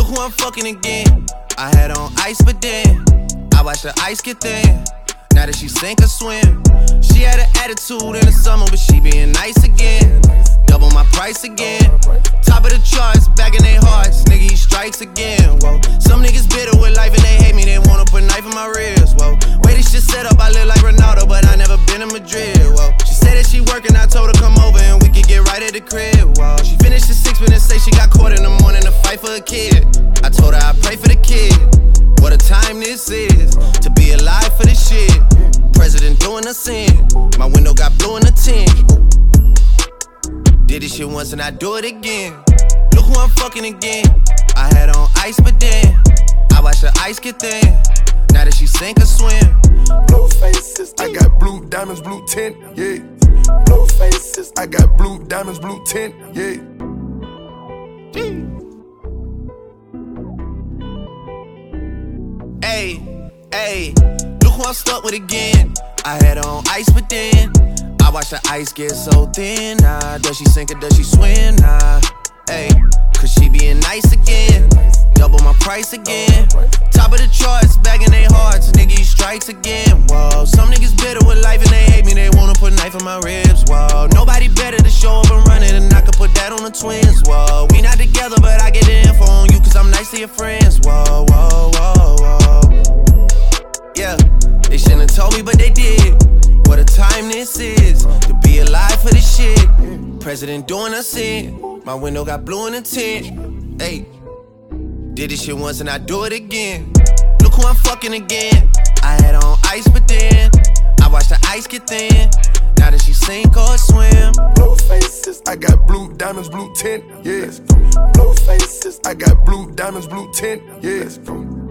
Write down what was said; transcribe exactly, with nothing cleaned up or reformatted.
who I'm fucking again. I had on ice, but then I watched the ice get thin. Now that she sink or swim, she had an attitude in the summer, but she being nice again. Double my price again. Top of the charts, back in their hearts. Nigga, he strikes again. Whoa. Some niggas bitter with life and they hate me. They wanna put a knife in my ribs. Whoa. Way this shit set up, I live like Ronaldo, but I never been to Madrid. Whoa. She said that she working, I told her come over and we could get right at the crib. Whoa. She finished the six minutes, say she got caught in the morning to fight for a kid. I told her I pray for the kid. What a time this is to be alive for this shit. President doing a sin. My window got blue in the tint. Did this shit once and I do it again. Look who I'm fucking again. I had on ice, but then I watched the ice get thin. Now that she sink or swim. Blue faces, I got blue diamonds, blue tint, yeah. Blue faces, I got blue diamonds, blue tint, yeah. Hey, hey, look who I'm stuck with again. I had on ice, but then I watched the ice get so thin. Nah, does she sink or does she swim? Nah, hey, cause she being nice again. Double my price again. Top of the charts, back in their hearts. Nigga, he strikes again. Whoa, some niggas bitter with life and they hate me. They wanna put a knife in my ribs. Whoa, nobody better to show up and run it, and I could put that on the twins. Whoa, we not together, but I get the info on you cause I'm nice to your friends. Whoa, whoa, whoa, whoa. Yeah, they shouldn't have told me, but they did. What a time this is to be alive for this shit. President doing a sin. My window got blue in the tint. Hey, did this shit once and I do it again. Look who I'm fucking again. I had on ice, but then I watched the ice get thin. Now that she sink or swim. Blue faces, I got blue diamonds, blue tint, yeah. Blue faces, I got blue diamonds, blue tint, yeah.